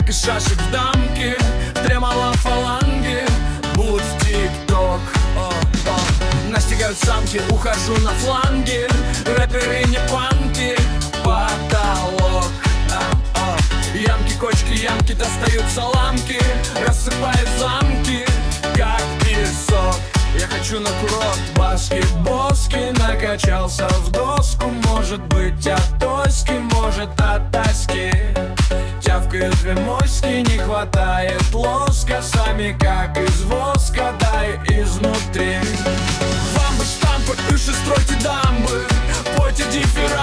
как из шашек в дамке. Тремоло фаланги, будь в тик-ток. Настигают самки, ухожу на фланги. Рэперы не панки, потолок. Ямки, кочки, ямки, достают саламки. Рассыпаю замки, как песок. Я хочу на курорт, баски-боски. Накачался в доску, может быть от тоски, может от тоски. Тявкают две моськи, не хватает лоска. Сами как из воска, дай изнутри. Вамбы, штампы, иши, стройте дамбы. Пойте дифирамбы.